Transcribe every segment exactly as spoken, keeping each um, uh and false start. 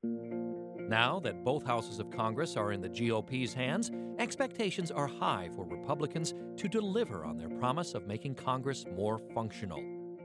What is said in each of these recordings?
Now that both houses of Congress are in the G O P's hands, expectations are high for Republicans to deliver on their promise of making Congress more functional.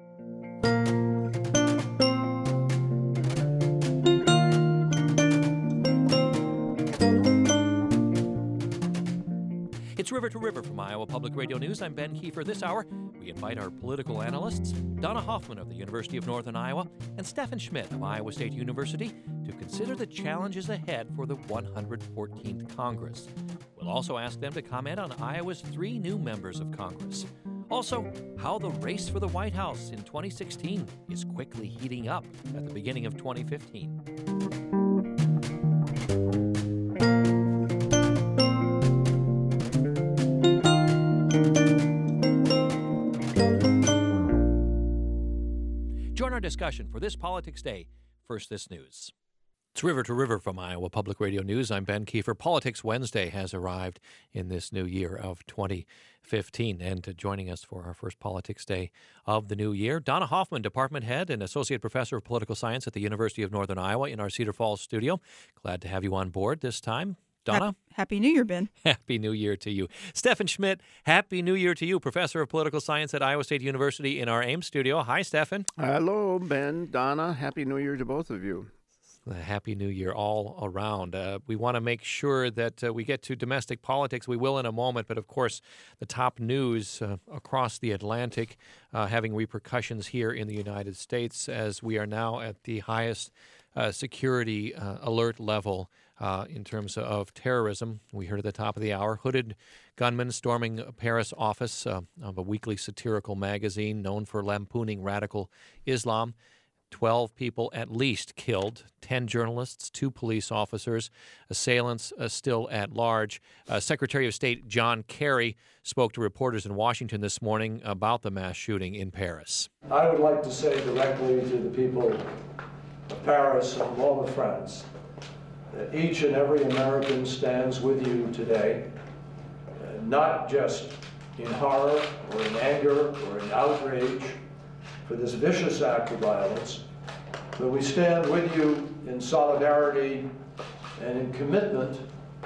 It's River to River from Iowa Public Radio News. I'm Ben Kiefer. This hour, we invite our political analysts, Donna Hoffman of the University of Northern Iowa and Stephen Schmidt of Iowa State University, to consider the challenges ahead for the one hundred fourteenth Congress. We'll also ask them to comment on Iowa's three new members of Congress. Also, how the race for the White House in twenty sixteen is quickly heating up at the beginning of twenty fifteen. Join our discussion for this Politics Day. First, this news. It's River to River from Iowa Public Radio News. I'm Ben Kiefer. Politics Wednesday has arrived in this new year of twenty fifteen. And uh, joining us for our first Politics Day of the new year, Donna Hoffman, Department Head and Associate Professor of Political Science at the University of Northern Iowa in our Cedar Falls studio. Glad to have you on board this time. Donna? Happy New Year, Ben. Happy New Year to you. Stephen Schmidt, Happy New Year to you, Professor of Political Science at Iowa State University in our Ames studio. Hi, Stephen. Hello, Ben, Donna. Happy New Year to both of you. Happy New Year all around. Uh, we want to make sure that uh, we get to domestic politics. We will in a moment, but of course, the top news uh, across the Atlantic uh, having repercussions here in the United States as we are now at the highest uh, security uh, alert level uh, in terms of terrorism. We heard at the top of the hour, hooded gunmen storming a Paris office uh, of a weekly satirical magazine known for lampooning radical Islam. twelve people at least killed, ten journalists, two police officers, assailants uh, still at large. Uh, Secretary of State John Kerry spoke to reporters in Washington this morning about the mass shooting in Paris. I would like to say directly to the people of Paris and of all of France that each and every American stands with you today, uh, not just in horror or in anger or in outrage for this vicious act of violence, but we stand with you in solidarity and in commitment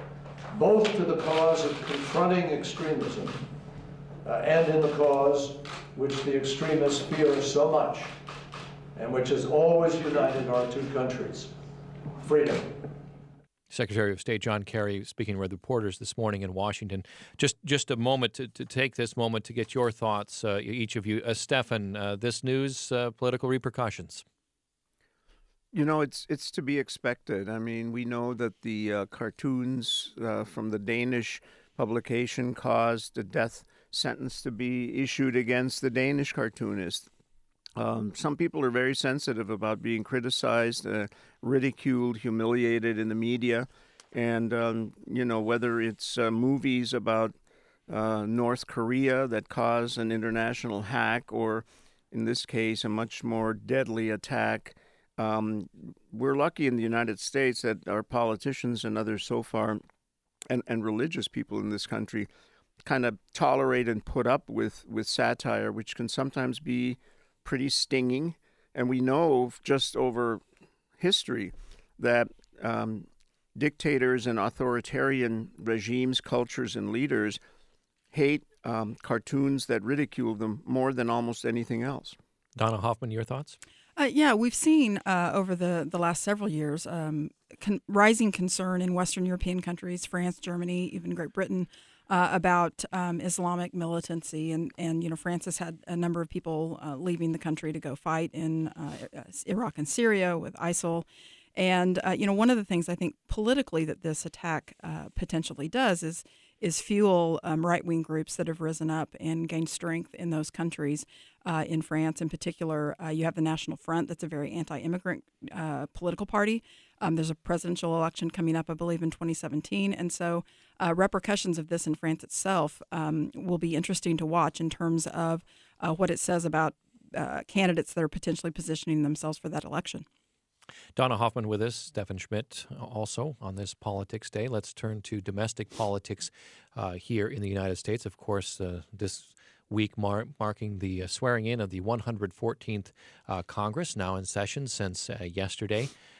both to the cause of confronting extremism uh, and in the cause which the extremists fear so much and which has always united our two countries, freedom. Secretary of State John Kerry speaking with reporters this morning in Washington. Just just a moment to, to take this moment to get your thoughts, uh, each of you. Uh, Stefan, uh, this news, uh, political repercussions. You know, it's it's to be expected. I mean, we know that the uh, cartoons uh, from the Danish publication caused a death sentence to be issued against the Danish cartoonist. Um, some people are very sensitive about being criticized, uh, ridiculed, humiliated in the media. And, um, you know, whether it's uh, movies about uh, North Korea that cause an international hack or, in this case, a much more deadly attack. Um, we're lucky in the United States that our politicians and others so far, and, and religious people in this country, kind of tolerate and put up with, with satire, which can sometimes be pretty stinging. And we know just over history that um, dictators and authoritarian regimes, cultures, and leaders hate um, cartoons that ridicule them more than almost anything else. Donna Hoffman, your thoughts? Uh, yeah, we've seen uh, over the, the last several years um, con- rising concern in Western European countries, France, Germany, even Great Britain, Uh, about um, Islamic militancy, and, and you know France has had a number of people uh, leaving the country to go fight in uh, Iraq and Syria with ISIL, and uh, you know one of the things I think politically that this attack uh, potentially does is is fuel um, right-wing groups that have risen up and gained strength in those countries. Uh, in France, in particular, uh, you have the National Front. That's a very anti-immigrant uh, political party. Um, there's a presidential election coming up, I believe, in twenty seventeen. And so uh, repercussions of this in France itself um, will be interesting to watch in terms of uh, what it says about uh, candidates that are potentially positioning themselves for that election. Donna Hoffman with us, Stephen Schmidt also on this Politics Day. Let's turn to domestic politics uh, here in the United States. Of course, uh, this week mar- marking the uh, swearing in of the one hundred fourteenth uh, Congress, now in session since uh, yesterday.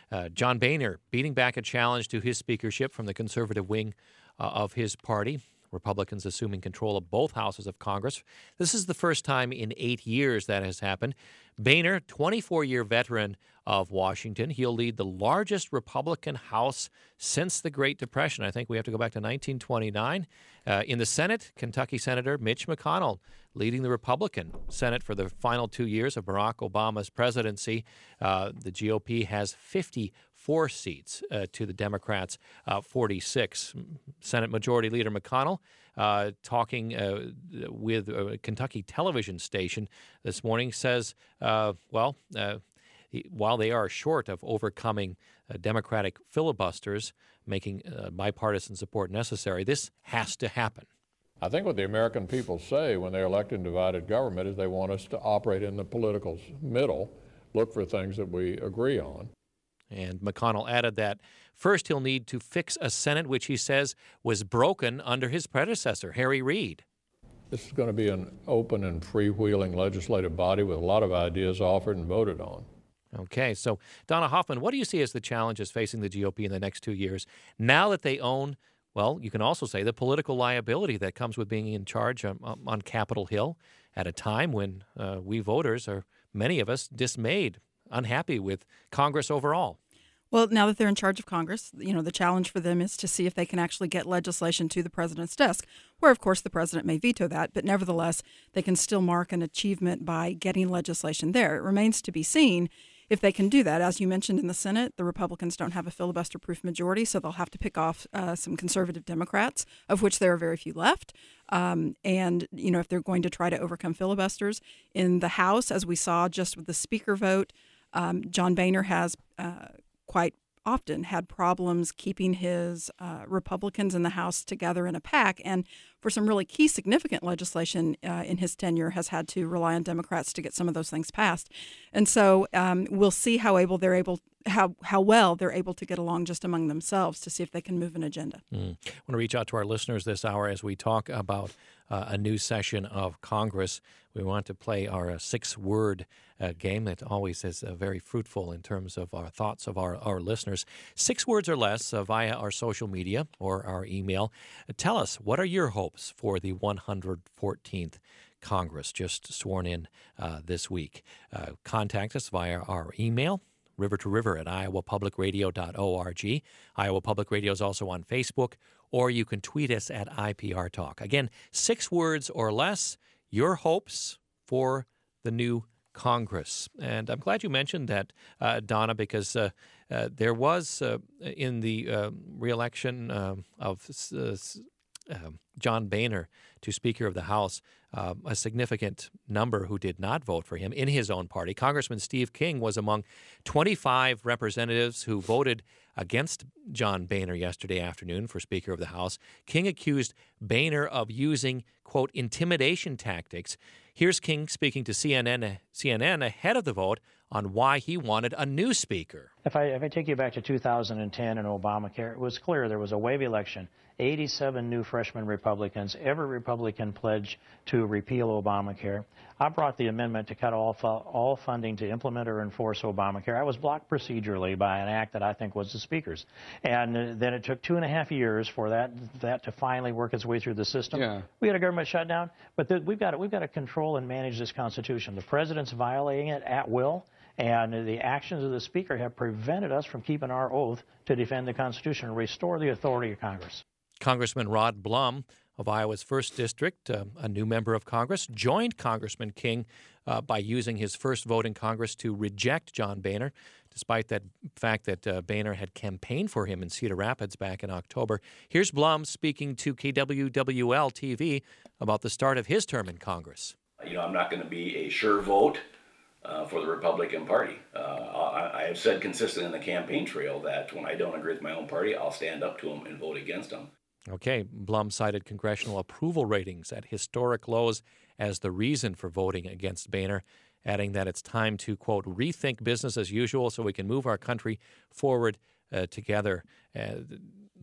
Uh, John Boehner beating back a challenge to his speakership from the conservative wing uh, of his party. Republicans assuming control of both houses of Congress. This is the first time in eight years that has happened. Boehner, twenty-four-year veteran of Washington. He'll lead the largest Republican House since the Great Depression. I think we have to go back to nineteen twenty-nine. Uh, in the Senate, Kentucky Senator Mitch McConnell leading the Republican Senate for the final two years of Barack Obama's presidency. Uh, the G O P has fifty-four seats uh, to the Democrats' uh, forty-six. Senate Majority Leader McConnell uh, talking uh, with a Kentucky television station this morning says, uh, well, uh, he, while they are short of overcoming uh, Democratic filibusters, making uh, bipartisan support necessary, this has to happen. I think what the American people say when they elect in divided government is they want us to operate in the political middle, look for things that we agree on. And McConnell added that first he'll need to fix a Senate which he says was broken under his predecessor, Harry Reid. This is going to be an open and freewheeling legislative body with a lot of ideas offered and voted on. Okay, so Donna Hoffman, what do you see as the challenges facing the G O P in the next two years now that they own, well, you can also say the political liability that comes with being in charge on, on Capitol Hill at a time when uh, we voters are, many of us, dismayed, unhappy with Congress overall? Well, now that they're in charge of Congress, you know, the challenge for them is to see if they can actually get legislation to the president's desk, where, of course, the president may veto that. But nevertheless, they can still mark an achievement by getting legislation there. It remains to be seen if they can do that. As you mentioned in the Senate, the Republicans don't have a filibuster-proof majority, so they'll have to pick off uh, some conservative Democrats, of which there are very few left. Um, and, you know, if they're going to try to overcome filibusters in the House, as we saw just with the speaker vote, um, John Boehner has uh, quite often had problems keeping his uh, Republicans in the House together in a pack, and for some really key significant legislation uh, in his tenure has had to rely on Democrats to get some of those things passed. And so um, we'll see how able they're able how how well they're able to get along just among themselves to see if they can move an agenda. Mm. I want to reach out to our listeners this hour as we talk about uh, a new session of Congress. We want to play our uh, six-word uh, game that always is uh, very fruitful in terms of our thoughts of our, our listeners. Six words or less uh, via our social media or our email. Uh, tell us, what are your hopes for the one hundred fourteenth Congress just sworn in uh, this week? Uh, contact us via our email, river to river at iowa public radio dot org. Iowa Public Radio is also on Facebook, or you can tweet us at I P R Talk. Again, six words or less, your hopes for the new Congress. And I'm glad you mentioned that, uh, Donna, because uh, uh, there was uh, in the uh, reelection uh, of uh, uh, John Boehner to Speaker of the House, uh, a significant number who did not vote for him in his own party. Congressman Steve King was among twenty-five representatives who voted against John Boehner yesterday afternoon for Speaker of the House. King accused Boehner of using, quote, intimidation tactics. Here's King speaking to C N N, C N N ahead of the vote on why he wanted a new speaker. If I, if I take you back to two thousand ten and Obamacare, it was clear there was a wave election. eighty-seven new freshman Republicans, every Republican pledged to repeal Obamacare. I brought the amendment to cut all, fu- all funding to implement or enforce Obamacare. I was blocked procedurally by an act that I think was the Speaker's. And uh, then it took two and a half years for that that to finally work its way through the system. Yeah. We had a government shutdown, but the, we've got to, we've got to control and manage this Constitution. The President's violating it at will. And the actions of the Speaker have prevented us from keeping our oath to defend the Constitution and restore the authority of Congress. Congressman Rod Blum of Iowa's first District, uh, a new member of Congress, joined Congressman King uh, by using his first vote in Congress to reject John Boehner, despite that fact that uh, Boehner had campaigned for him in Cedar Rapids back in October. Here's Blum speaking to K W W L T V about the start of his term in Congress. You know, I'm not going to be a sure vote Uh, for the Republican Party. Uh, I, I have said consistently in the campaign trail that when I don't agree with my own party, I'll stand up to them and vote against them. Okay, Blum cited congressional approval ratings at historic lows as the reason for voting against Boehner, adding that it's time to, quote, rethink business as usual so we can move our country forward uh, together. Uh,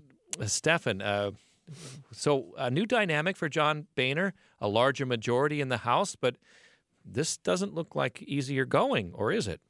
Stefan, uh, so a new dynamic for John Boehner, a larger majority in the House, but this doesn't look like easier going, or is it?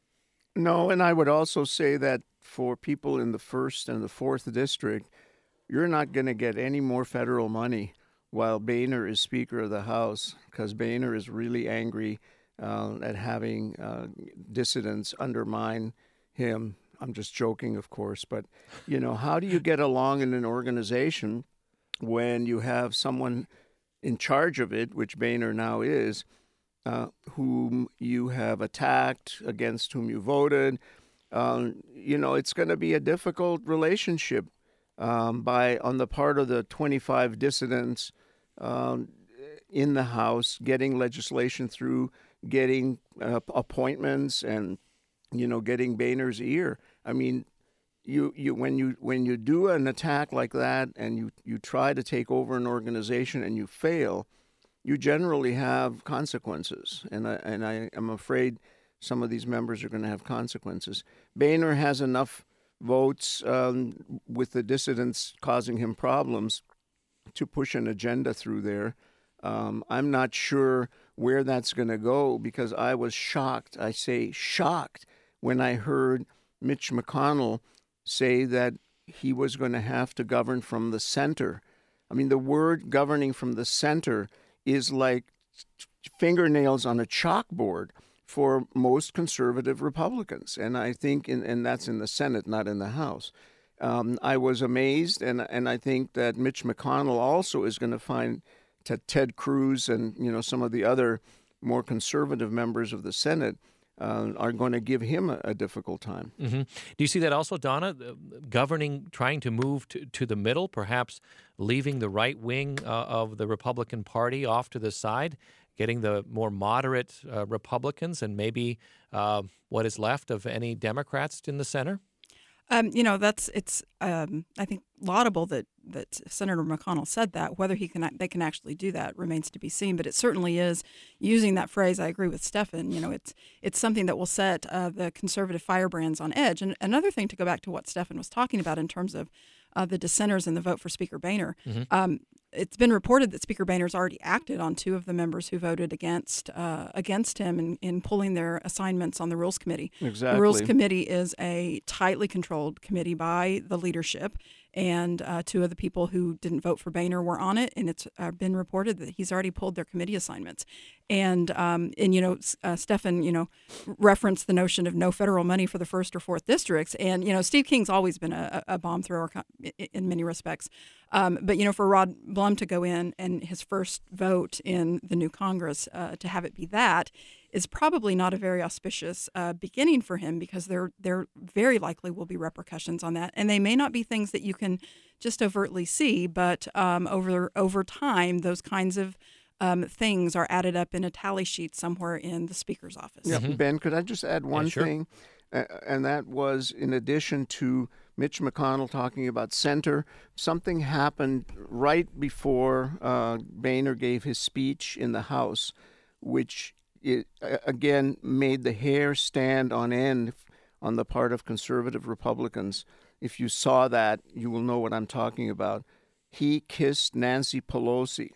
No, and I would also say that for people in the first and the fourth district, you're not going to get any more federal money while Boehner is Speaker of the House, because Boehner is really angry uh, at having uh, dissidents undermine him. I'm just joking, of course, but, you know, how do you get along in an organization when you have someone in charge of it, which Boehner now is, uh, whom you have attacked, against whom you voted? Um, you know, it's going to be a difficult relationship um, by on the part of the twenty-five dissidents um, in the House, getting legislation through, getting uh, appointments, and, you know, getting Boehner's ear. I mean, you, you when you when you do an attack like that and you, you try to take over an organization and you fail, you generally have consequences. And I, and I am afraid some of these members are going to have consequences. Boehner has enough votes um, with the dissidents causing him problems to push an agenda through there. Um, I'm not sure where that's going to go, because I was shocked, I say shocked, when I heard Mitch McConnell say that he was going to have to govern from the center. I mean, the word governing from the center is like fingernails on a chalkboard for most conservative Republicans. And I think, in, and that's in the Senate, not in the House. Um, I was amazed, and and I think that Mitch McConnell also is going to find that Ted Cruz and, you know, some of the other more conservative members of the Senate uh, are going to give him a, a difficult time. Mm-hmm. Do you see that also, Donna, uh, governing, trying to move to, to the middle, perhaps leaving the right wing uh, of the Republican Party off to the side, getting the more moderate uh, Republicans and maybe uh, what is left of any Democrats in the center? Um, you know, that's it's. Um, I think laudable that, that Senator McConnell said that. Whether he can, they can actually do that remains to be seen. But it certainly is using that phrase. I agree with Stefan. You know, it's it's something that will set uh, the conservative firebrands on edge. And another thing, to go back to what Stefan was talking about in terms of uh, the dissenters in the vote for Speaker Boehner. Mm-hmm. Um, It's been reported that Speaker Boehner's already acted on two of the members who voted against uh, against him in, in pulling their assignments on the Rules Committee. Exactly. The Rules Committee is a tightly controlled committee by the leadership, and uh, two of the people who didn't vote for Boehner were on it, and it's uh, been reported that he's already pulled their committee assignments. And, um, and you know, uh, Stefan, you know, referenced the notion of no federal money for the first or fourth districts. And, you know, Steve King's always been a, a bomb thrower in many respects. Um, but, you know, for Rod Blum to go in and his first vote in the new Congress, uh, to have it be that, is probably not a very auspicious uh, beginning for him, because there there very likely will be repercussions on that. And they may not be things that you can just overtly see, but um, over over time, those kinds of um, things are added up in a tally sheet somewhere in the Speaker's office. Yeah, mm-hmm. Ben, could I just add one yeah, sure. thing? Uh, and that was, in addition to Mitch McConnell talking about center, something happened right before uh, Boehner gave his speech in the House, which it, again made the hair stand on end on the part of conservative Republicans. If you saw that, you will know what I'm talking about. He kissed Nancy Pelosi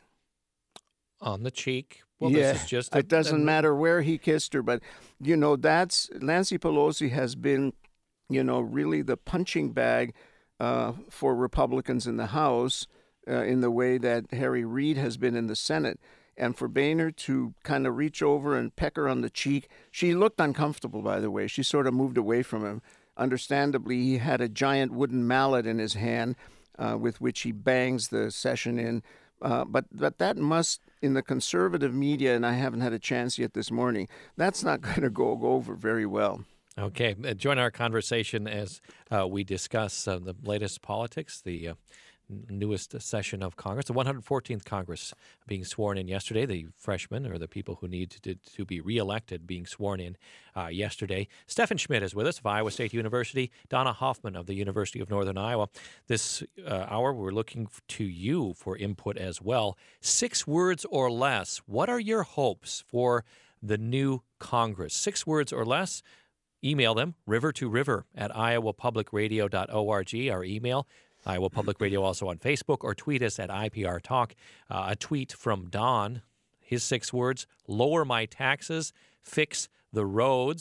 on the cheek. Well, yeah, this is just a, it doesn't a, matter where he kissed her, but, you know, that's Nancy Pelosi has been, you know, really the punching bag uh, for Republicans in the House uh, in the way that Harry Reid has been in the Senate. And for Boehner to kind of reach over and peck her on the cheek, she looked uncomfortable, by the way. She sort of moved away from him. Understandably, he had a giant wooden mallet in his hand uh, with which he bangs the session in. Uh, but, but that must, in the conservative media, and I haven't had a chance yet this morning, that's not going to go, go over very well. Okay. Uh, join our conversation as uh, we discuss uh, the latest politics, the uh, newest session of Congress, the one hundred fourteenth Congress being sworn in yesterday, the freshmen, or the people who need to, to be reelected, being sworn in uh, yesterday. Stefan Schmidt is with us of Iowa State University, Donna Hoffman of the University of Northern Iowa. This uh, hour, we're looking to you for input as well. Six words or less. What are your hopes for the new Congress? Six words or less. Email them, river to river at iowa public radio dot org, our email. Iowa Public Radio also on Facebook, or tweet us at I P R Talk. Uh, a tweet from Don, his six words: lower my taxes, fix the roads.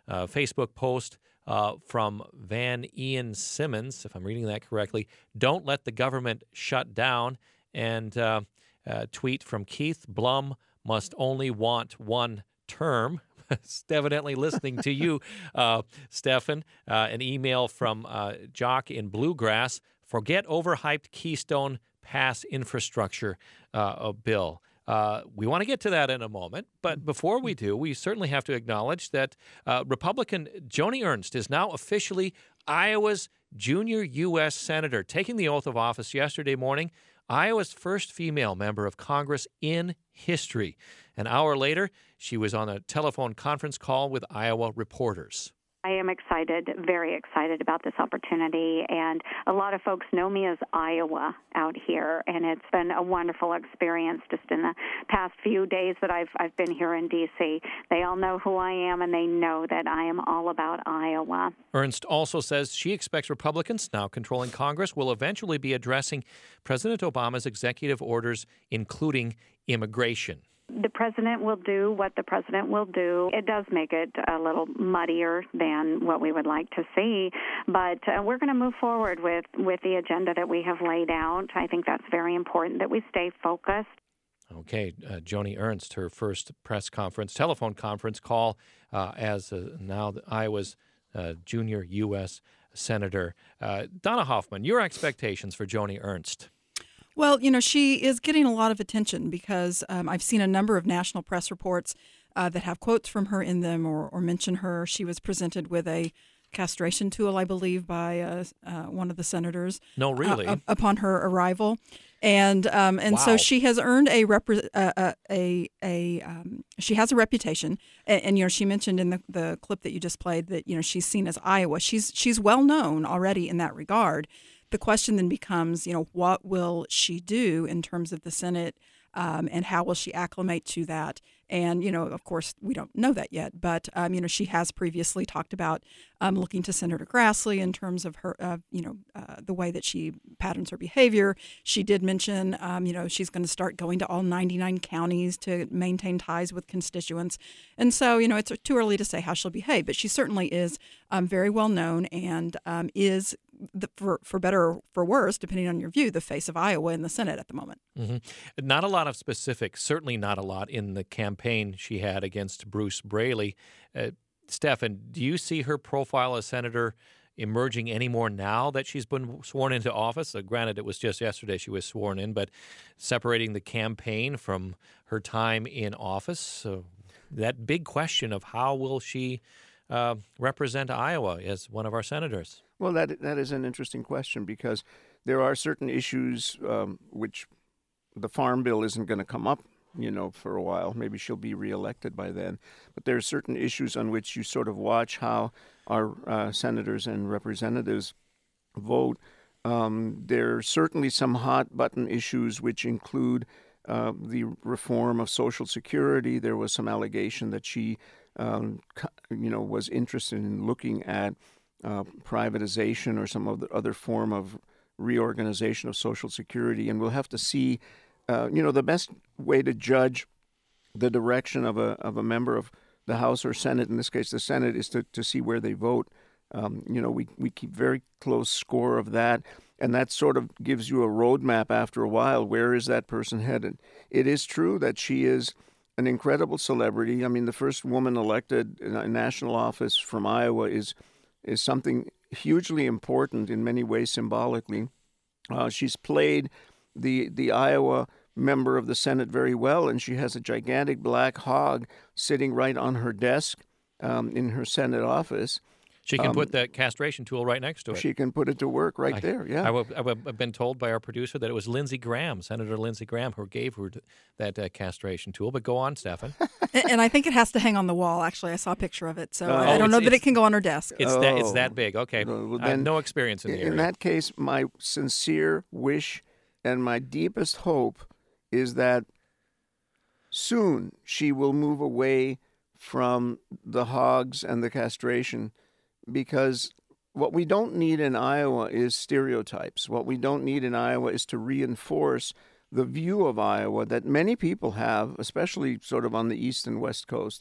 uh, Facebook post uh, from Van Ian Simmons, if I'm reading that correctly. Don't let the government shut down. And uh, uh, tweet from Keith Blum, must only want one term. Evidently listening to you, uh, Stefan. Uh, an email from uh, Jock in Bluegrass. Forget overhyped Keystone Pass infrastructure uh, bill. Uh, we want to get to that in a moment, but before we do, we certainly have to acknowledge that uh, Republican Joni Ernst is now officially Iowa's junior U S Senator, taking the oath of office yesterday morning, Iowa's first female member of Congress in history. An hour later, she was on a telephone conference call with Iowa reporters. I am excited, very excited about this opportunity, and a lot of folks know me as Iowa out here, and it's been a wonderful experience just in the past few days that I've I've been here in D C. They all know who I am, and they know that I am all about Iowa. Ernst also says she expects Republicans, now controlling Congress, will eventually be addressing President Obama's executive orders, including immigration. The president will do what the president will do. It does make it a little muddier than what we would like to see, but uh, we're going to move forward with, with the agenda that we have laid out. I think that's very important that we stay focused. Okay, uh, Joni Ernst, her first press conference, telephone conference call uh, as uh, now Iowa's uh, junior U S Senator. Uh, Donna Hoffman, your expectations for Joni Ernst? Well, you know, she is getting a lot of attention because um, I've seen a number of national press reports uh, that have quotes from her in them or, or mention her. She was presented with a castration tool, I believe, by uh, uh, one of the senators. No, really? Uh, upon her arrival. And um, and wow. so she has earned a repre- uh, a a um, she has a reputation, and, and you know she mentioned in the, the clip that you just played that you know she's seen as Iowa. She's she's well known already in that regard. The question then becomes, you know, what will she do in terms of the Senate, um, and how will she acclimate to that? And, you know, of course, we don't know that yet. But, um, you know, she has previously talked about um, looking to Senator Grassley in terms of her, uh, you know, uh, the way that she patterns her behavior. She did mention, um, you know, she's going to start going to all ninety-nine counties to maintain ties with constituents. And so, you know, it's too early to say how she'll behave. But she certainly is um, very well known and um, is, the, for, for better or for worse, depending on your view, the face of Iowa in the Senate at the moment. Mm-hmm. Not a lot of specifics, certainly not a lot in the campaign she had against Bruce Braley. Uh, Stefan, do you see her profile as senator emerging any more now that she's been sworn into office? Uh, granted, it was just yesterday she was sworn in, but separating the campaign from her time in office, uh, that big question of how will she uh, represent Iowa as one of our senators? Well, that that is an interesting question because there are certain issues um, which the Farm Bill isn't going to come up, you know, for a while. Maybe she'll be reelected by then. But there are certain issues on which you sort of watch how our uh, senators and representatives vote. Um, there are certainly some hot-button issues which include uh, the reform of Social Security. There was some allegation that she, um, you know, was interested in looking at Uh, privatization or some other, other form of reorganization of Social Security. And we'll have to see, uh, you know, the best way to judge the direction of a of a member of the House or Senate, in this case the Senate, is to, to see where they vote. Um, you know, we, we keep very close score of that, and that sort of gives you a roadmap after a while. Where is that person headed? It is true that she is an incredible celebrity. I mean, the first woman elected in a national office from Iowa is is something hugely important in many ways symbolically. Uh, she's played the the Iowa member of the Senate very well, and she has a gigantic black hog sitting right on her desk um, in her Senate office. She can um, put that castration tool right next to it. She can put it to work right I, there, yeah. I, have been told by our producer that it was Lindsey Graham, Senator Lindsey Graham, who gave her that uh, castration tool. But go on, Stefan. and, and I think it has to hang on the wall, actually. I saw a picture of it, so Oh, I, I don't it's- know that it's- it can go on her desk. It's that it's Oh. that big. Okay, No, well, I have then, no experience in the In area. that case, my sincere wish and my deepest hope is that soon she will move away from the hogs and the castration, because what we don't need in Iowa is stereotypes. What we don't need in Iowa is to reinforce the view of Iowa that many people have, especially sort of on the east and west coast,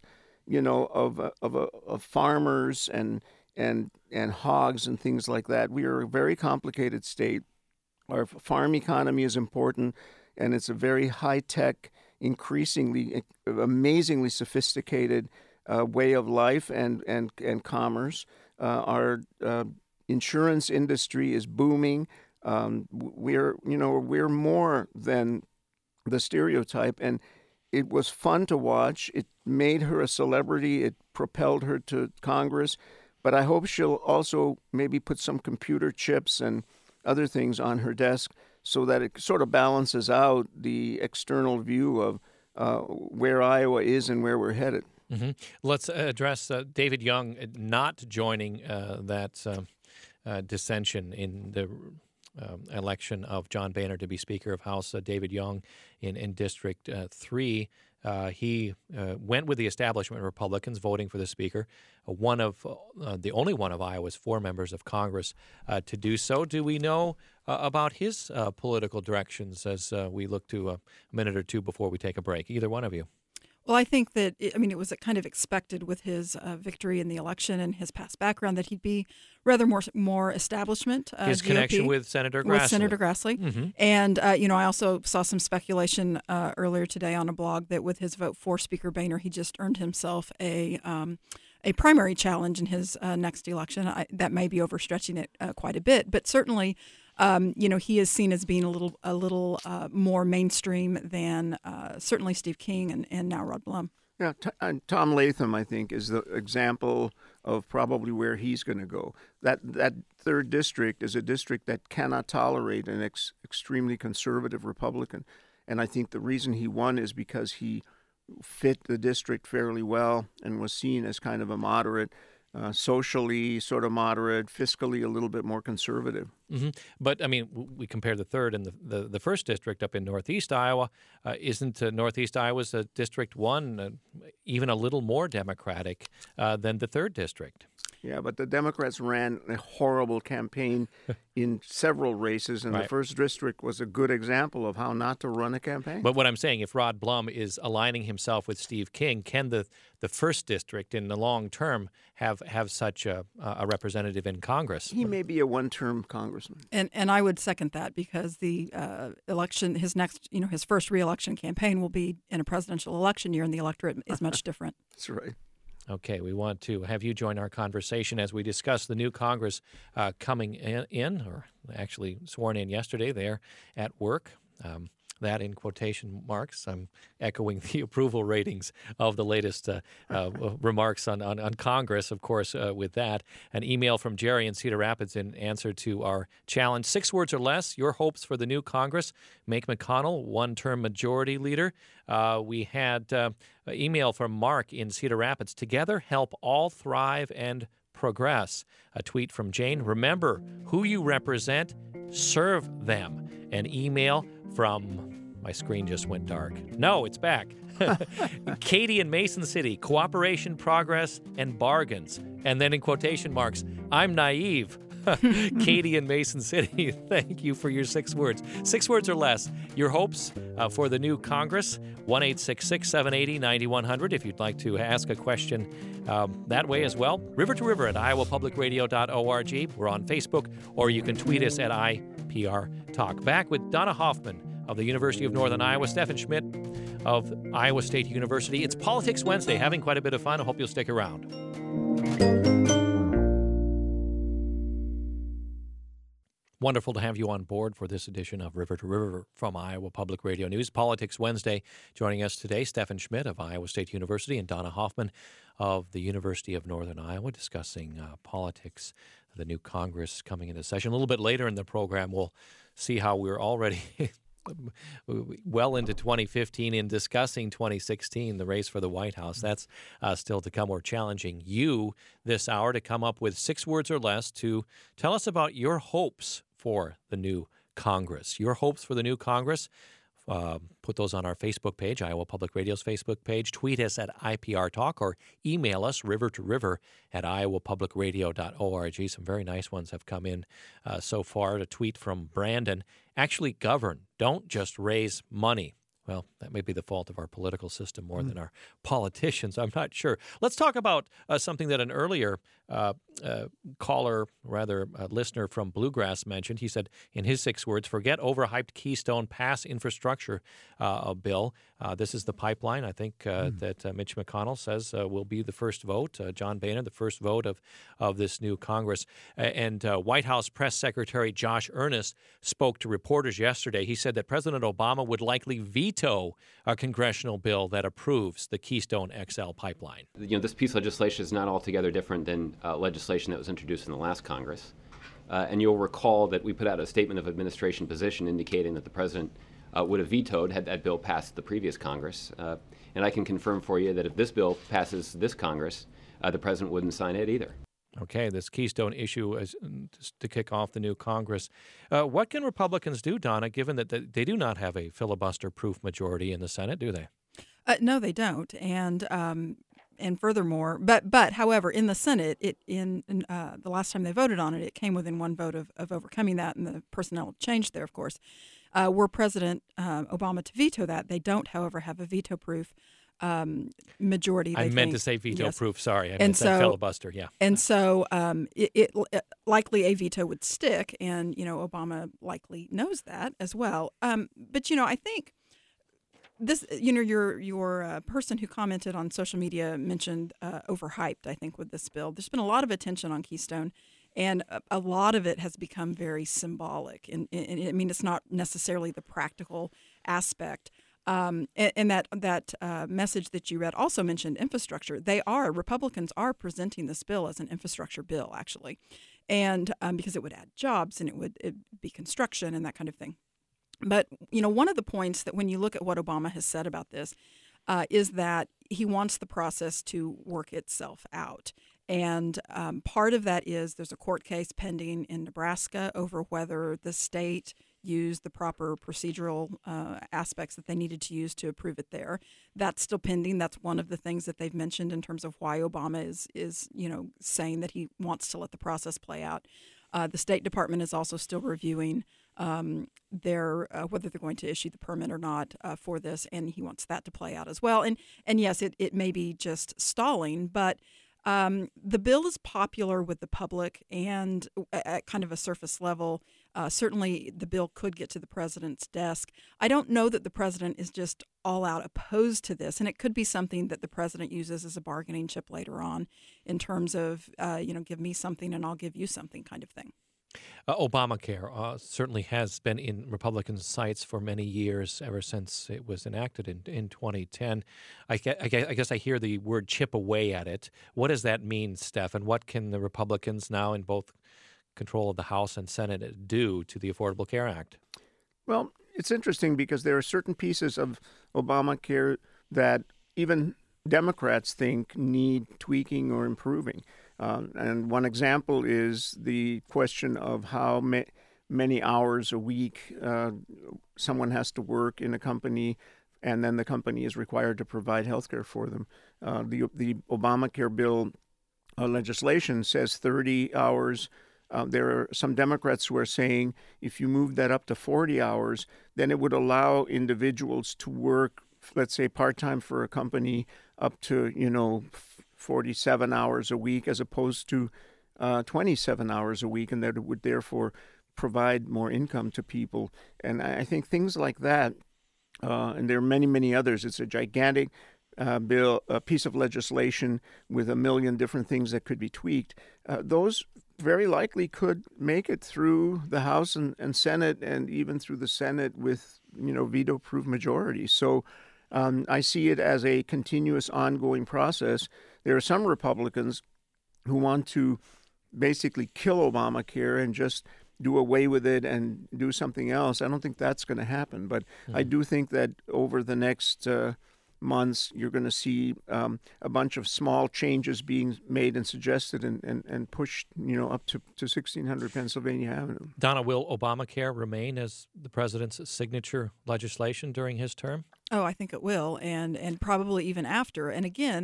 you know, of uh, of, uh, of farmers and and and hogs and things like that. We are a very complicated state. Our farm economy is important, and it's a very high-tech, increasingly, amazingly sophisticated uh, way of life and and and commerce. Uh, our uh, insurance industry is booming. Um, we're you know we're more than the stereotype, and it was fun to watch. It made her a celebrity. It propelled her to Congress. But I hope she'll also maybe put some computer chips and other things on her desk so that it sort of balances out the external view of uh, where Iowa is and where we're headed. Mm-hmm. Let's address uh, David Young not joining uh, that uh, uh, dissension in the um, election of John Boehner to be Speaker of House. Uh, David Young in, in District uh, three. Uh, he uh, went with the establishment Republicans voting for the Speaker, uh, one of uh, the only one of Iowa's four members of Congress uh, to do so. Do we know uh, about his uh, political directions as uh, we look to a minute or two before we take a break? Either one of you. Well, I think that, I mean, it was kind of expected with his uh, victory in the election and his past background that he'd be rather more more establishment. Uh, his G O P, connection with Senator Grassley. With Senator Grassley. Mm-hmm. And, uh, you know, I also saw some speculation uh, earlier today on a blog that with his vote for Speaker Boehner, he just earned himself a um, a primary challenge in his uh, next election. I, that may be overstretching it uh, quite a bit, but certainly Um, you know, he is seen as being a little a little uh, more mainstream than uh, certainly Steve King and, and now Rod Blum. Yeah, t- and Tom Latham, I think, is the example of probably where he's going to go. That that third district is a district that cannot tolerate an ex- extremely conservative Republican, and I think the reason he won is because he fit the district fairly well and was seen as kind of a moderate. Uh, socially sort of moderate, fiscally a little bit more conservative. Mm-hmm. But, I mean, we compare the third and the, the, the first district up in northeast Iowa. Uh, isn't uh, northeast Iowa's uh, District one uh, even a little more Democratic uh, than the third district? Yeah, but the Democrats ran a horrible campaign in several races, and right. the first district was a good example of how not to run a campaign. But what I'm saying, if Rod Blum is aligning himself with Steve King, can the, the first district in the long term have, have such a, a representative in Congress? He may be a one-term congressman. And and I would second that because the uh, election, his next, you know, his first re-election campaign will be in a presidential election year, and the electorate is much different. That's right. Okay, we want to have you join our conversation as we discuss the new Congress uh, coming in, in, or actually sworn in yesterday there at work. Um, that in quotation marks. I'm echoing the approval ratings of the latest uh, uh, remarks on, on, on Congress, of course, uh, with that. An email from Jerry in Cedar Rapids in answer to our challenge. Six words or less, your hopes for the new Congress. Make McConnell one-term majority leader. Uh, we had uh, an email from Mark in Cedar Rapids. Together help all thrive and progress. A tweet from Jane. Remember who you represent, serve them. An email from, my screen just went dark. No, it's back. Katie in Mason City, cooperation, progress, and bargains. And then in quotation marks, I'm naive. Katie in Mason City, thank you for your six words. Six words or less. Your hopes uh, for the new Congress, one eight six six, seven eight zero, nine one zero zero if you'd like to ask a question um, that way as well. River to River at iowa public radio dot org. We're on Facebook, or you can tweet us at I P R Talk. Back with Donna Hoffman of the University of Northern Iowa, Stefan Schmidt of Iowa State University. It's Politics Wednesday, having quite a bit of fun. I hope you'll stick around. Wonderful to have you on board for this edition of River to River from Iowa Public Radio News. Politics Wednesday. Joining us today, Stefan Schmidt of Iowa State University and Donna Hoffman of the University of Northern Iowa, discussing uh, politics, the new Congress coming into session. A little bit later in the program, we'll see how we're already well into twenty fifteen in discussing twenty sixteen, the race for the White House. That's uh, still to come. We're challenging you this hour to come up with six words or less to tell us about your hopes for the new Congress. Your hopes for the new Congress. Uh, put those on our Facebook page, Iowa Public Radio's Facebook page. Tweet us at I P R Talk or email us river to river at iowa public radio dot org. Some very nice ones have come in uh, so far. A tweet from Brandon. Actually govern. Don't just raise money. Well, that may be the fault of our political system more mm. than our politicians. I'm not sure. Let's talk about uh, something that an earlier uh, uh, caller, rather uh, listener from Bluegrass mentioned. He said, in his six words, forget overhyped Keystone, pass infrastructure uh, bill. Uh, this is the pipeline, I think, uh, mm. that uh, Mitch McConnell says uh, will be the first vote. Uh, John Boehner, the first vote of, of this new Congress. Uh, and uh, White House Press Secretary Josh Earnest spoke to reporters yesterday. He said that President Obama would likely veto a congressional bill that approves the Keystone X L pipeline. You know, this piece of legislation is not altogether different than uh, legislation that was introduced in the last Congress. Uh, and you'll recall that we put out a statement of administration position indicating that the president uh, would have vetoed had that bill passed the previous Congress. Uh, and I can confirm for you that if this bill passes this Congress, uh, the president wouldn't sign it either. Okay, this Keystone issue is to kick off the new Congress. Uh, what can Republicans do, Donna, given that they do not have a filibuster-proof majority in the Senate, do they? Uh, no, they don't. And um, and furthermore, but but however, in the Senate, it in, in uh, the last time they voted on it, it came within one vote of, of overcoming that, and the personnel changed there, of course. Uh, were President uh, Obama to veto that, they don't, however, have a veto-proof Um, majority. They I meant think. to say veto-proof. Yes. Sorry, I and meant so, that filibuster. Yeah, and so um, it, it, it likely a veto would stick, and you know Obama likely knows that as well. Um, but you know, I think this. You know, your your uh, person who commented on social media mentioned uh, overhyped. I think with this bill, there's been a lot of attention on Keystone. And a, a lot of it has become very symbolic. And, and, and I mean, it's not necessarily the practical aspect. Um, and, and that that uh, message that you read also mentioned infrastructure. They are, Republicans are presenting this bill as an infrastructure bill, actually, and um, because it would add jobs and it would it'd be construction and that kind of thing. But, you know, one of the points that when you look at what Obama has said about this uh, is that he wants the process to work itself out. And um, part of that is there's a court case pending in Nebraska over whether the state used the proper procedural uh, aspects that they needed to use to approve it there. That's still pending. That's one of the things that they've mentioned in terms of why Obama is, is you know, saying that he wants to let the process play out. Uh, the State Department is also still reviewing um, their uh, whether they're going to issue the permit or not uh, for this, and he wants that to play out as well. And and yes, it, it may be just stalling, but Um, the bill is popular with the public and at kind of a surface level. Uh, certainly, the bill could get to the president's desk. I don't know that the president is just all out opposed to this, and it could be something that the president uses as a bargaining chip later on in terms of, uh, you know, give me something and I'll give you something kind of thing. Uh, Obamacare uh, certainly has been in Republican sights for many years, ever since it was enacted in, in twenty ten. I, I, I guess I hear the word chip away at it. What does that mean, Steph? And what can the Republicans now in both control of the House and Senate do to the Affordable Care Act? Well, it's interesting because there are certain pieces of Obamacare that even Democrats think need tweaking or improving. Uh, and one example is the question of how ma- many hours a week uh, someone has to work in a company, and then the company is required to provide health care for them. Uh, the, the Obamacare bill uh, legislation says thirty hours. Uh, there are some Democrats who are saying if you move that up to forty hours, then it would allow individuals to work, let's say, part-time for a company up to, you know, forty-seven hours a week as opposed to uh, twenty-seven hours a week, and that it would therefore provide more income to people. And I think things like that, uh, and there are many, many others. It's a gigantic uh, bill, a piece of legislation with a million different things that could be tweaked. Uh, those very likely could make it through the House and, and Senate, and even through the Senate with, you know, veto-proof majorities. So um, I see it as a continuous, ongoing process. There are some Republicans who want to basically kill Obamacare and just do away with it and do something else. I don't think that's going to happen. But mm-hmm. I do think that over the next uh, months, you're going to see um, a bunch of small changes being made and suggested and, and, and pushed, you know, up to, to sixteen hundred Pennsylvania Avenue. Donna, will Obamacare remain as the president's signature legislation during his term? Oh, I think it will, and and probably even after. And again,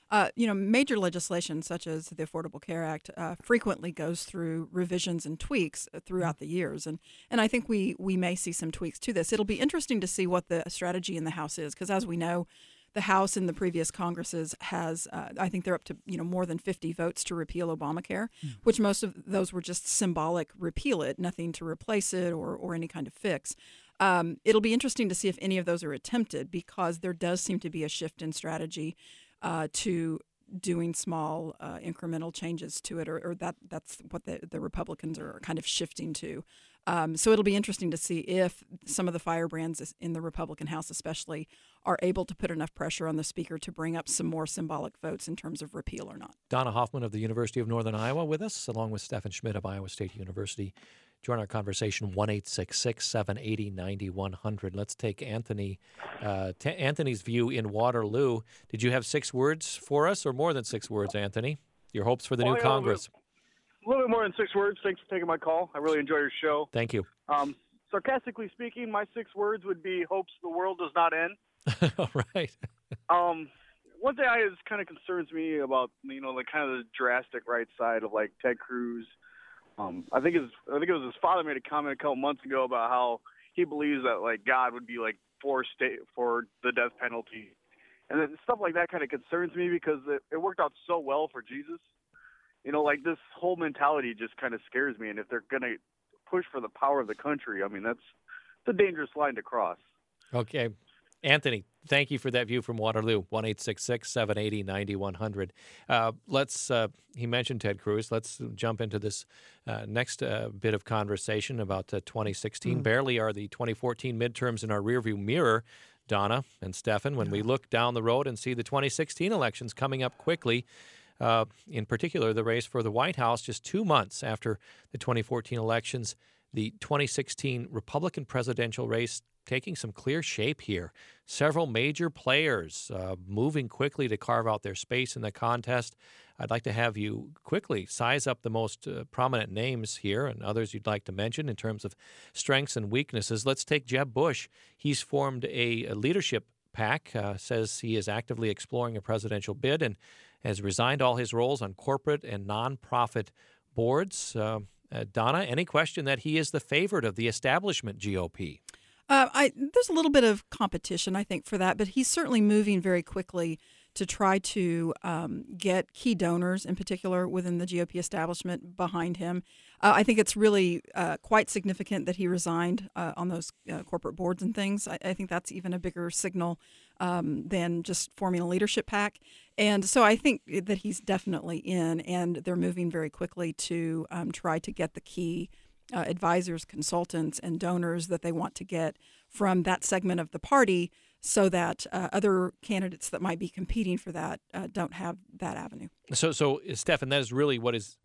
Uh, you know, major legislation such as the Affordable Care Act uh, frequently goes through revisions and tweaks throughout the years, and and I think we we may see some tweaks to this. It'll be interesting to see what the strategy in the House is, because as we know, the House in the previous Congresses has, uh, I think they're up to you know more than fifty votes to repeal Obamacare, mm. which most of those were just symbolic repeal it, nothing to replace it or or any kind of fix. Um, it'll be interesting to see if any of those are attempted, because there does seem to be a shift in strategy Uh, to doing small uh, incremental changes to it, or, or that that's what the, the Republicans are kind of shifting to. Um, so it'll be interesting to see if some of the firebrands in the Republican House especially are able to put enough pressure on the Speaker to bring up some more symbolic votes in terms of repeal or not. Donna Hoffman of the University of Northern Iowa with us, along with Stephen Schmidt of Iowa State University. Join our conversation, one eight six six, seven eight zero, nine one zero zero. Let's take Anthony. Uh, t- Anthony's view in Waterloo. Did you have six words for us, or more than six words, Anthony? Your hopes for the well, new yeah, Congress? A little, a little bit more than six words. Thanks for taking my call. I really enjoy your show. Thank you. Um, sarcastically speaking, my six words would be hopes the world does not end. All right. um, one thing I is kind of concerns me about, you know, like kind of the drastic right side of like Ted Cruz. Um, I think his, I think it was his father made a comment a couple months ago about how he believes that like God would be like for state for the death penalty, and then stuff like that kind of concerns me because it, it worked out so well for Jesus. You know, like this whole mentality just kind of scares me. And if they're gonna push for the power of the country, I mean that's it's a dangerous line to cross. Okay. Anthony, thank you for that view from Waterloo, one eight six six, seven eight zero, nine one zero zero. Uh, let's, uh, he mentioned Ted Cruz. Let's jump into this uh, next uh, bit of conversation about uh, twenty sixteen. Mm. Barely are the twenty fourteen midterms in our rearview mirror, Donna and Stephen, when yeah. we look down the road and see the twenty sixteen elections coming up quickly. Uh, in particular, the race for the White House just two months after the twenty fourteen elections, the twenty sixteen Republican presidential race taking some clear shape here. Several major players uh, moving quickly to carve out their space in the contest. I'd like to have you quickly size up the most uh, prominent names here and others you'd like to mention in terms of strengths and weaknesses. Let's take Jeb Bush. He's formed a, a leadership pack, uh, says he is actively exploring a presidential bid and has resigned all his roles on corporate and nonprofit boards. Uh, uh, Donna, any question that he is the favorite of the establishment G O P? Uh, I, there's a little bit of competition, I think, for that, but he's certainly moving very quickly to try to um, get key donors, in particular within the G O P establishment, behind him. Uh, I think it's really uh, quite significant that he resigned uh, on those uh, corporate boards and things. I, I think that's even a bigger signal um, than just forming a leadership pack. And so I think that he's definitely in, and they're moving very quickly to um, try to get the key Uh, advisors, consultants, and donors that they want to get from that segment of the party, so that uh, other candidates that might be competing for that uh, don't have that avenue. So, so Stephen, that is really what is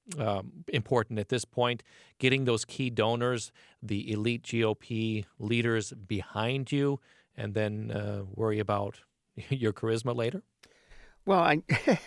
um, important at this point, getting those key donors, the elite G O P leaders behind you, and then uh, worry about your charisma later? Well, I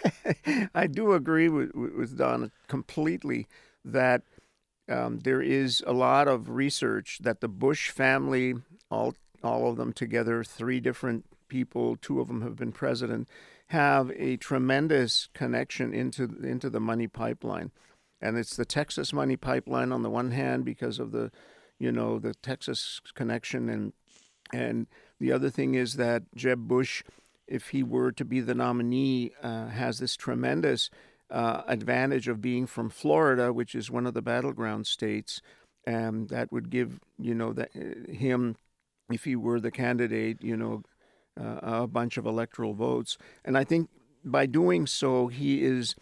I do agree with, with Don completely that Um, there is a lot of research that the Bush family, all all of them together, three different people, two of them have been president, have a tremendous connection into into the money pipeline. And it's the Texas money pipeline on the one hand because of the, you know, the Texas connection. And, and the other thing is that Jeb Bush, if he were to be the nominee, uh, has this tremendous Uh, advantage of being from Florida, which is one of the battleground states, and that would give, you know, that uh, him, if he were the candidate, you know, uh, a bunch of electoral votes. And I think by doing so, he is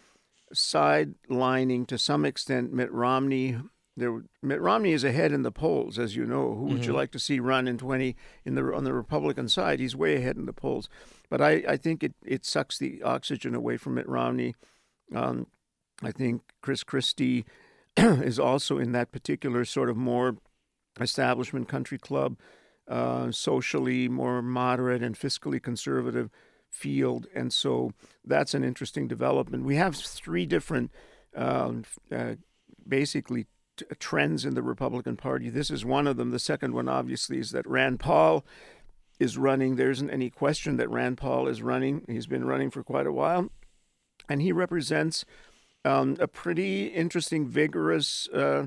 sidelining to some extent Mitt Romney. There, Mitt Romney is ahead in the polls, as you know. Who mm-hmm. would you like to see run in twenty in the on the Republican side? He's way ahead in the polls. But I, I think it, it sucks the oxygen away from Mitt Romney. Um, I think Chris Christie is also in that particular sort of more establishment country club, uh, socially more moderate and fiscally conservative field. And so that's an interesting development. We have three different um, uh, basically t- trends in the Republican Party. This is one of them. The second one, obviously, is that Rand Paul is running. There isn't any question that Rand Paul is running. He's been running for quite a while, and he represents um, a pretty interesting, vigorous uh,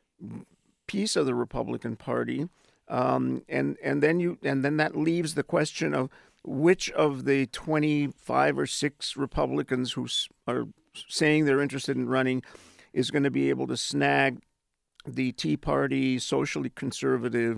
piece of the Republican Party. Um, and and then you and then that leaves the question of which of the twenty-five or six Republicans who are saying they're interested in running is going to be able to snag the Tea Party, socially conservative,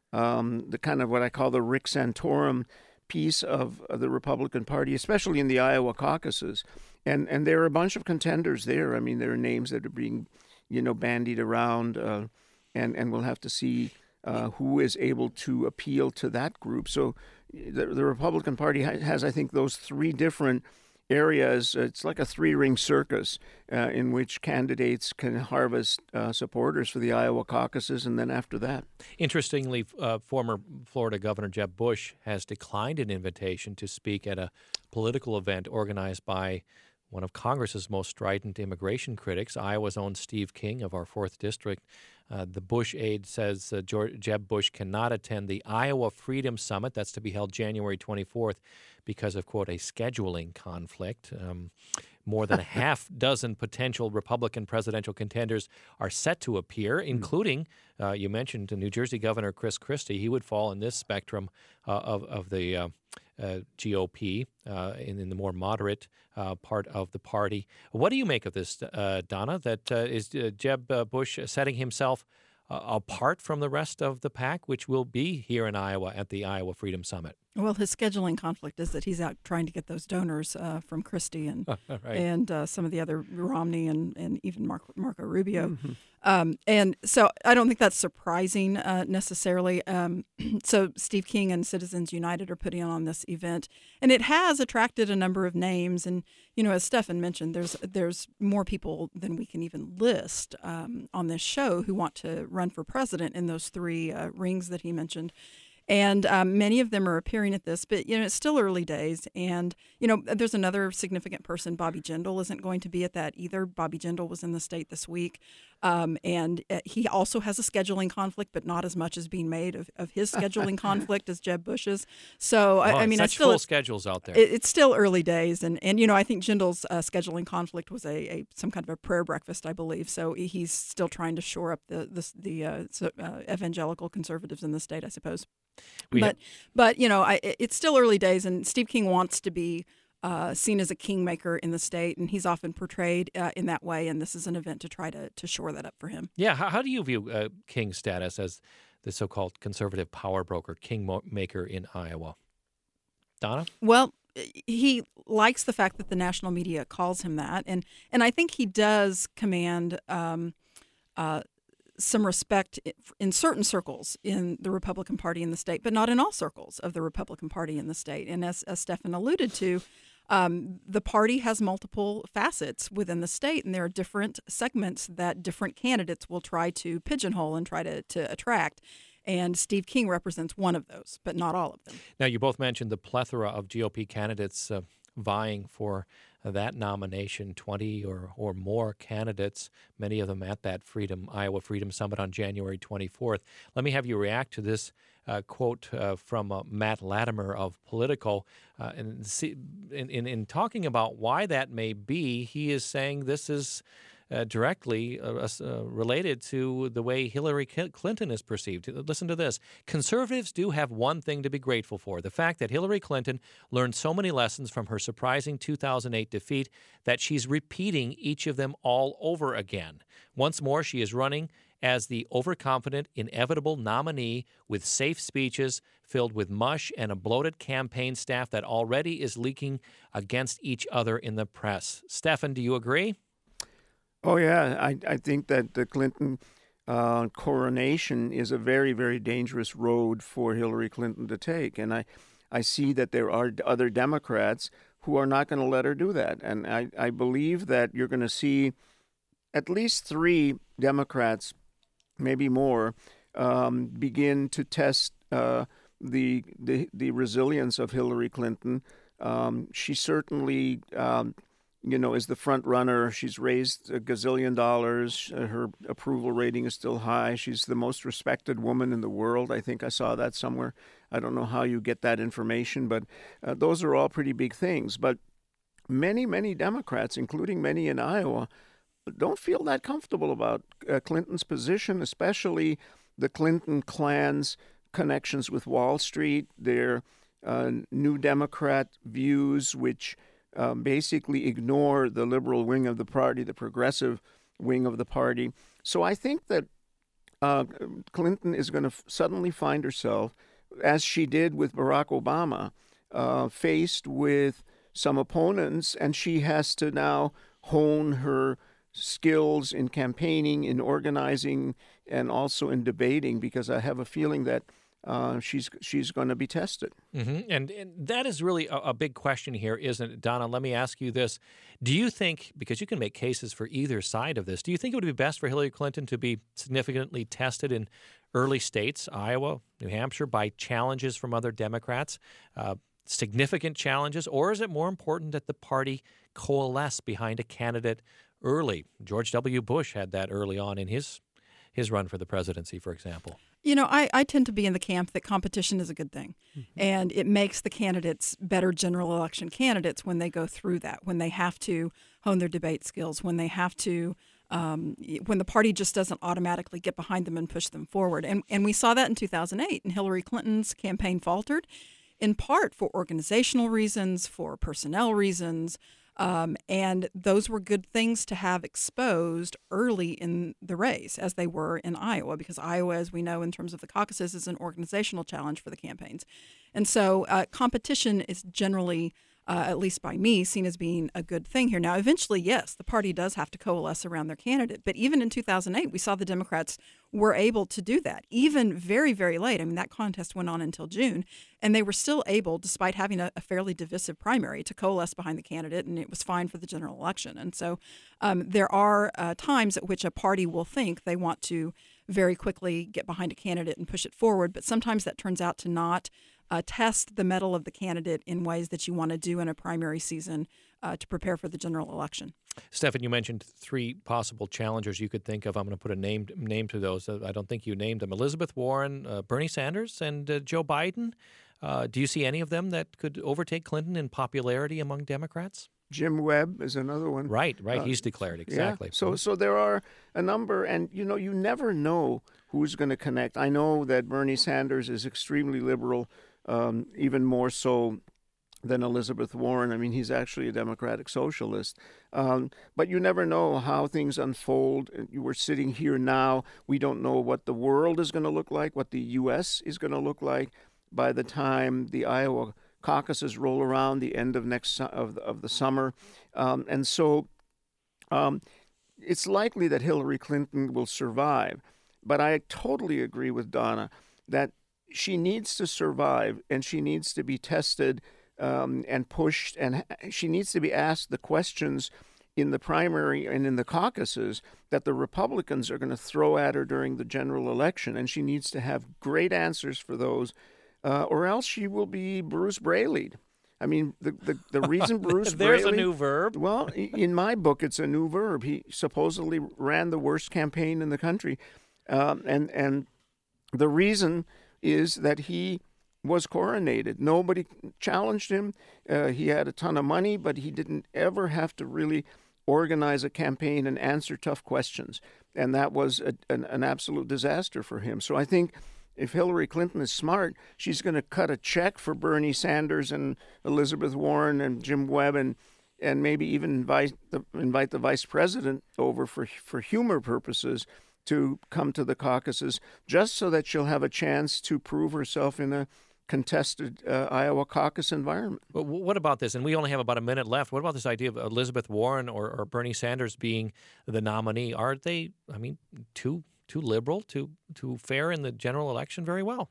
um, the kind of what I call the Rick Santorum piece of, of the Republican Party, especially in the Iowa caucuses. And and there are a bunch of contenders there. I mean, there are names that are being, you know, bandied around, uh, and, and we'll have to see uh, who is able to appeal to that group. So the, the Republican Party has, I think, those three different areas. It's like a three-ring circus uh, in which candidates can harvest uh, supporters for the Iowa caucuses, and then after that. Interestingly, uh, former Florida Governor Jeb Bush has declined an invitation to speak at a political event organized by one of Congress's most strident immigration critics, Iowa's own Steve King of our fourth District. Uh, the Bush aide says uh, George, Jeb Bush cannot attend the Iowa Freedom Summit. That's to be held January twenty-fourth because of, quote, a scheduling conflict. Um, more than a half dozen potential Republican presidential contenders are set to appear, including, uh, you mentioned, New Jersey Governor Chris Christie. He would fall in this spectrum uh, of, of the uh, uh, G O P uh, in, in the more moderate uh, part of the party. What do you make of this, uh, Donna, that uh, is uh, Jeb uh, Bush setting himself uh, apart from the rest of the pack, which will be here in Iowa at the Iowa Freedom Summit? Well, his scheduling conflict is that he's out trying to get those donors uh, from Christie and right. and uh, some of the other Romney and, and even Mark, Marco Rubio. Mm-hmm. Um, and so I don't think that's surprising uh, necessarily. Um, so Steve King and Citizens United are putting on this event, and it has attracted a number of names. And you know, as Stefan mentioned, there's there's more people than we can even list um, on this show who want to run for president in those three uh, rings that he mentioned. And um, many of them are appearing at this, but, you know, it's still early days. And, you know, there's another significant person, Bobby Jindal, isn't going to be at that either. Bobby Jindal was in the state this week. Um, and uh, he also has a scheduling conflict, but not as much as being made of, of his scheduling conflict as Jeb Bush's. So, oh, I, I mean, such I still, full schedules out there. It, it's still early days. And, and you know, I think Jindal's uh, scheduling conflict was a, a some kind of a prayer breakfast, I believe. So he's still trying to shore up the, the, the uh, so, uh, evangelical conservatives in the state, I suppose. We but, have- but you know, I, it's still early days, and Steve King wants to be uh, seen as a kingmaker in the state, and he's often portrayed uh, in that way, and this is an event to try to, to shore that up for him. Yeah, how, how do you view uh, King's status as the so-called conservative power broker, kingmaker in Iowa? Donna? Well, he likes the fact that the national media calls him that, and, and I think he does command um, uh, some respect in certain circles in the Republican Party in the state, but not in all circles of the Republican Party in the state. And as, as Stefan alluded to, um, the party has multiple facets within the state, and there are different segments that different candidates will try to pigeonhole and try to, to attract. And Steve King represents one of those, but not all of them. Now, you both mentioned the plethora of G O P candidates uh, vying for that nomination, twenty or, or more candidates, many of them at that Freedom Iowa Freedom Summit on January twenty-fourth. Let me have you react to this uh, quote uh, from uh, Matt Latimer of Politico. Uh, and see, in, in, in talking about why that may be, he is saying this is Uh, directly uh, uh, related to the way Hillary Clinton is perceived. Listen to this. Conservatives do have one thing to be grateful for, the fact that Hillary Clinton learned so many lessons from her surprising two thousand eight defeat that she's repeating each of them all over again. Once more, she is running as the overconfident, inevitable nominee with safe speeches filled with mush and a bloated campaign staff that already is leaking against each other in the press. Stefan, do you agree? Oh, yeah. I, I think that the Clinton uh, coronation is a very, very dangerous road for Hillary Clinton to take. And I, I see that there are other Democrats who are not going to let her do that. And I, I believe that you're going to see at least three Democrats, maybe more, um, begin to test uh, the, the the resilience of Hillary Clinton. Um, she certainly... Um, you know, is the front runner. She's raised a gazillion dollars. Uh, Her approval rating is still high. She's the most respected woman in the world. I think I saw that somewhere. I don't know how you get that information, but uh, those are all pretty big things. But many, many Democrats, including many in Iowa, don't feel that comfortable about uh, Clinton's position, especially the Clinton clan's connections with Wall Street, their uh, New Democrat views, which um, basically ignore the liberal wing of the party, the progressive wing of the party. So I think that uh, Clinton is going to f- suddenly find herself, as she did with Barack Obama, uh, faced with some opponents, and she has to now hone her skills in campaigning, in organizing, and also in debating, because I have a feeling that uh, she's she's going to be tested. Mm-hmm. And, and that is really a, a big question here, isn't it, Donna? Let me ask you this. Do you think, because you can make cases for either side of this, do you think it would be best for Hillary Clinton to be significantly tested in early states, Iowa, New Hampshire, by challenges from other Democrats, uh, significant challenges, or is it more important that the party coalesce behind a candidate early? George W. Bush had that early on in his his run for the presidency, for example. You know, I, I tend to be in the camp that competition is a good thing. Mm-hmm. And it makes the candidates better general election candidates when they go through that, when they have to hone their debate skills, when they have to, um, when the party just doesn't automatically get behind them and push them forward. And, and we saw that in two thousand eight, and Hillary Clinton's campaign faltered, in part for organizational reasons, for personnel reasons, Um, and those were good things to have exposed early in the race, as they were in Iowa, because Iowa, as we know, in terms of the caucuses, is an organizational challenge for the campaigns. And so uh, competition is generally, uh, at least by me, seen as being a good thing here. Now, eventually, yes, the party does have to coalesce around their candidate. But even in two thousand eight, we saw the Democrats were able to do that, even very, very late. I mean, that contest went on until June, and they were still able, despite having a, a fairly divisive primary, to coalesce behind the candidate, and it was fine for the general election. And so um, there are uh, times at which a party will think they want to very quickly get behind a candidate and push it forward, but sometimes that turns out to not uh, test the mettle of the candidate in ways that you want to do in a primary season uh, to prepare for the general election. Stephan, you mentioned three possible challengers you could think of. I'm going to put a name name to those. I don't think you named them. Elizabeth Warren, uh, Bernie Sanders, and uh, Joe Biden. Uh, do you see any of them that could overtake Clinton in popularity among Democrats? Jim Webb is another one. Right, right. Uh, He's declared, exactly. Yeah. So, so there are a number, and, you know, you never know who's going to connect. I know that Bernie Sanders is extremely liberal, um, even more so than Elizabeth Warren. I mean, he's actually a democratic socialist. Um, but you never know how things unfold. We're sitting here now. We don't know what the world is going to look like, what the U S is going to look like by the time the Iowa caucuses roll around the end of next of the, of the summer. Um, and so um, it's likely that Hillary Clinton will survive. But I totally agree with Donna that she needs to survive, and she needs to be tested Um, and pushed, and she needs to be asked the questions in the primary and in the caucuses that the Republicans are going to throw at her during the general election, and she needs to have great answers for those, uh, or else she will be Bruce Braley'd. I mean, the the, the reason Bruce There's Braley, a new verb. Well, in my book, it's a new verb. He supposedly ran the worst campaign in the country, um, and and the reason is that he was coronated. Nobody challenged him. Uh, he had a ton of money, but he didn't ever have to really organize a campaign and answer tough questions. And that was a, an, an absolute disaster for him. So I think if Hillary Clinton is smart, she's going to cut a check for Bernie Sanders and Elizabeth Warren and Jim Webb, and and maybe even invite the, invite the vice president over for for humor purposes to come to the caucuses, just so that she'll have a chance to prove herself in a contested uh, Iowa caucus environment. But what about this? And we only have about a minute left. What about this idea of Elizabeth Warren or, or Bernie Sanders being the nominee? Are they, I mean, too too liberal to to fare in the general election very well?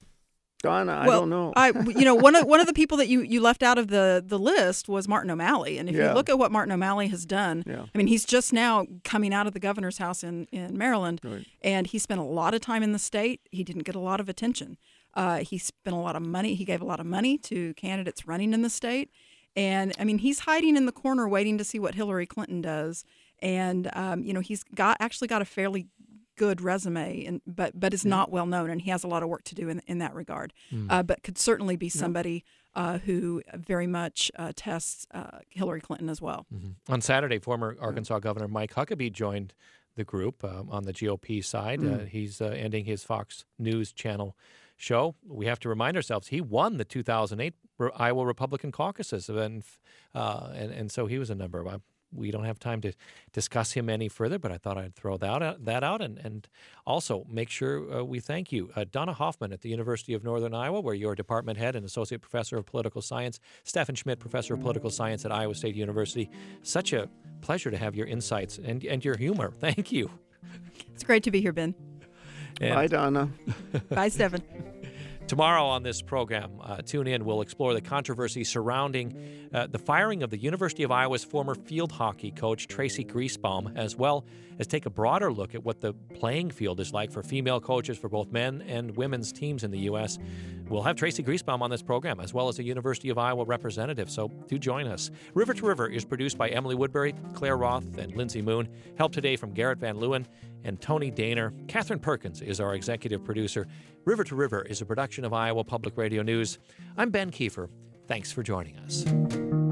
Donna, I well, don't know. I, you know, one of one of the people that you, you left out of the, the list was Martin O'Malley, and if Yeah. you look at what Martin O'Malley has done, Yeah. I mean, he's just now coming out of the governor's house in in Maryland, Right. and he spent a lot of time in the state. He didn't get a lot of attention. Uh, he spent a lot of money. He gave a lot of money to candidates running in the state, And I mean, he's hiding in the corner waiting to see what Hillary Clinton does. And, um, you know, he's got actually got a fairly good resume, and but but is not well known, and he has a lot of work to do in in that regard. Mm. Uh, but could certainly be somebody uh, who very much uh, tests uh, Hillary Clinton as well. Mm-hmm. On Saturday, former Arkansas Governor Mike Huckabee joined the group um, on the G O P side. Mm. Uh, he's uh, ending his Fox News Channel show. We have to remind ourselves he won the two thousand eight Iowa Republican caucuses, and uh, and and so he was a number. Uh, we don't have time to discuss him any further, but I thought I'd throw that out, that out and, and also make sure uh, we thank you. Uh, Donna Hoffman at the University of Northern Iowa, where you're department head and associate professor of political science. Stephen Schmidt, professor of political science at Iowa State University. Such a pleasure to have your insights and, and your humor. Thank you. It's great to be here, Ben. And bye, Donna. Bye, Stephen. Tomorrow on this program, uh, tune in, we'll explore the controversy surrounding uh, the firing of the University of Iowa's former field hockey coach, Tracy Griesbaum, as well as take a broader look at what the playing field is like for female coaches for both men and women's teams in the U S We'll have Tracy Griesbaum on this program, as well as a University of Iowa representative, so do join us. River to River is produced by Emily Woodbury, Claire Roth, and Lindsay Moon. Help today from Garrett Van Leeuwen and Tony Daner. Catherine Perkins is our executive producer. River to River is a production of Iowa Public Radio News. I'm Ben Kiefer. Thanks for joining us.